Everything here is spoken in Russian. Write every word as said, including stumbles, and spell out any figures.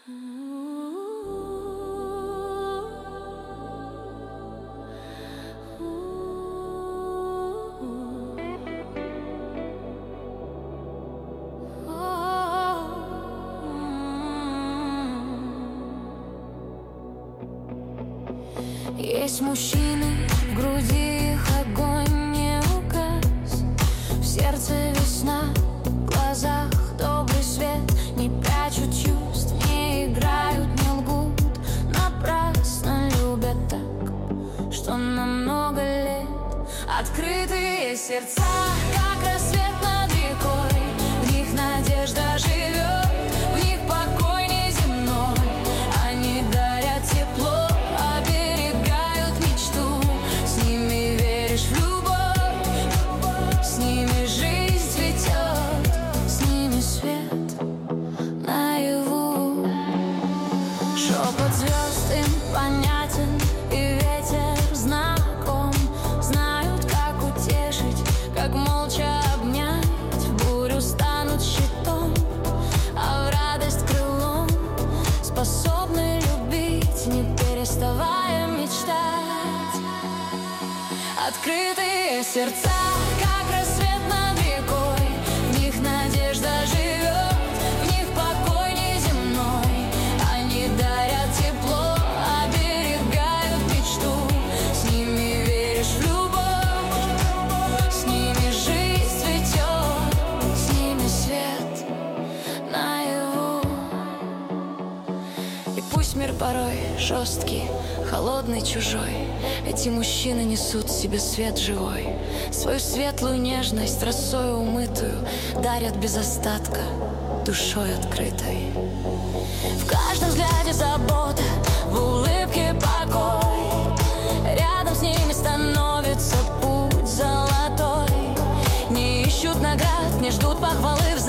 Есть мужчины, в груди их огонь не угас, в сердце весна, в глазах добрый свет. Не прячут чувств, не играют, не лгут, напрасно любят так, что на много лет. Открытые сердца, как рассвет над рекой, в них надежда живет, в них покой неземной. Они дарят тепло, оберегают мечту, с ними веришь в любовь, с ними жизнь цветет, с ними свет наяву. Шепот звезд им понятен, и ветер знаком, знают, как утешить, как молча обнять. В бурю станут щитом, а в радость крылом, способны любить, не переставая мечтать. Открытые сердца, как рассвет над рекой, в них надежда живет, в них покой неземной. Они дарят тепло, оберегают мечту, с ними веришь в любовь, с ними жизнь цветет, с ними свет наяву. И пусть мир порой жесткий, холодный, чужой, эти мужчины несут в себе свет живой. Свою светлую нежность, росою умытую, дарят без остатка, душой открытой. В каждом взгляде забота, в улыбке покой, рядом с ними становится путь золотой. Не ищут наград, не ждут похвалы в